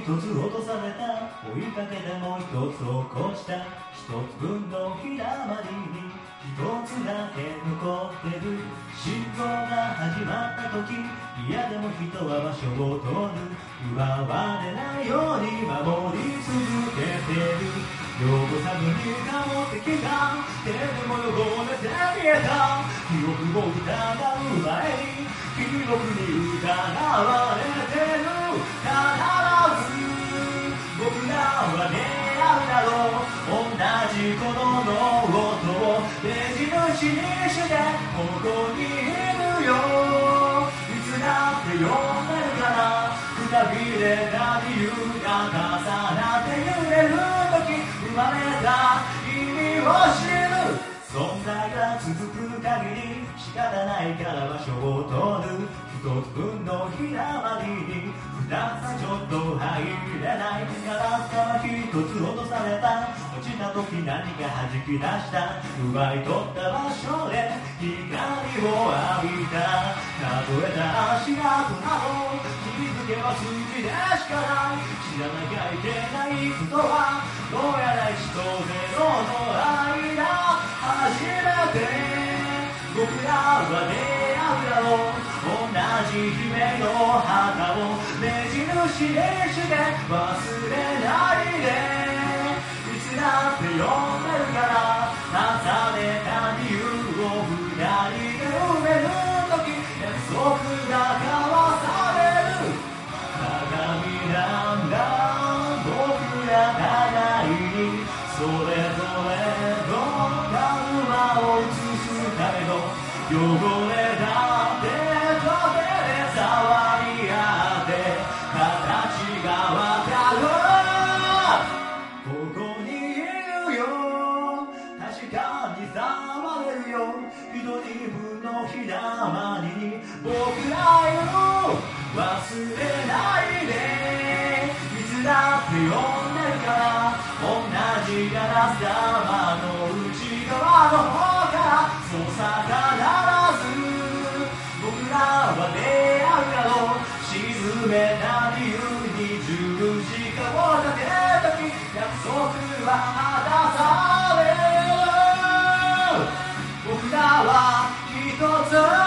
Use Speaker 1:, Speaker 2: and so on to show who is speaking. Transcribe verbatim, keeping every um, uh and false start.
Speaker 1: つ落とされた、追いかけてもう一つ落っこちた、一つ分のひだまりに一つだけ残ってる。信号が始まった時、嫌でも人は場所を取る。奪われないように守り続けてる。両手探りが持ってきた、手でも汚れて見えた。記憶を疑う前に記憶に疑われてる。必ず僕らは出会うだろう。同じ鼓動の音を目印にしてここにいるよ。いつだって呼んでるからくたびれた理由が重なって揺れる時、生まれた意味を知る。存在が続く限り仕方ないから場所を取る。一つ分のひだまりに二つちょっと入れない。ガラスが一つ落とされた、落ちた時何か弾き出した。奪い取った場所で光を浴びた。数えた足跡など気づけば数字でしかない。知らなきゃいけないことはどうやらいちとゼロの間。初めて僕らは出会うだろう。同じ夢の旗を目印にして忘れないで。いつだって呼んでるから重ねた理由を二人で埋める時、約束が交わされる。鏡なんだ僕ら互いに、それぞれどんな馬を映すための汚れだってと手で触り合って形がわかる。ここにいるよ、確かに触れるよ。一人分のひだまりに僕らいる。忘れないで。いつだって呼んでるから同じガラス玉の内側の方からそうさ必ず僕らは出会うだろう。沈めた理由に十字架を立てた時、約束は果たされる。僕らは一つ